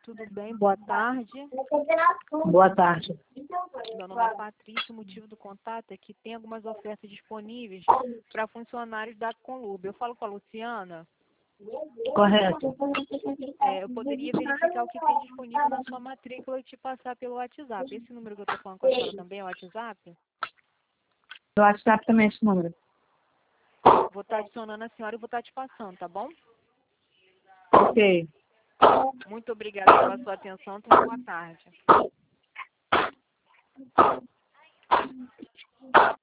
tudo bem? Boa tarde. Boa tarde. Meu nome é Patrícia. O motivo do contato é que tem algumas ofertas disponíveis para funcionários da Conlub. Eu falo com a Luciana. Correto. Eu poderia verificar o que tem disponível na sua matrícula e te passar pelo WhatsApp. Esse número que eu estou falando com a senhora também é o WhatsApp? O WhatsApp também é esse número. Vou estar adicionando a senhora e vou estar te passando, tá bom? Ok. Muito obrigada pela sua atenção. Tenha uma boa tarde.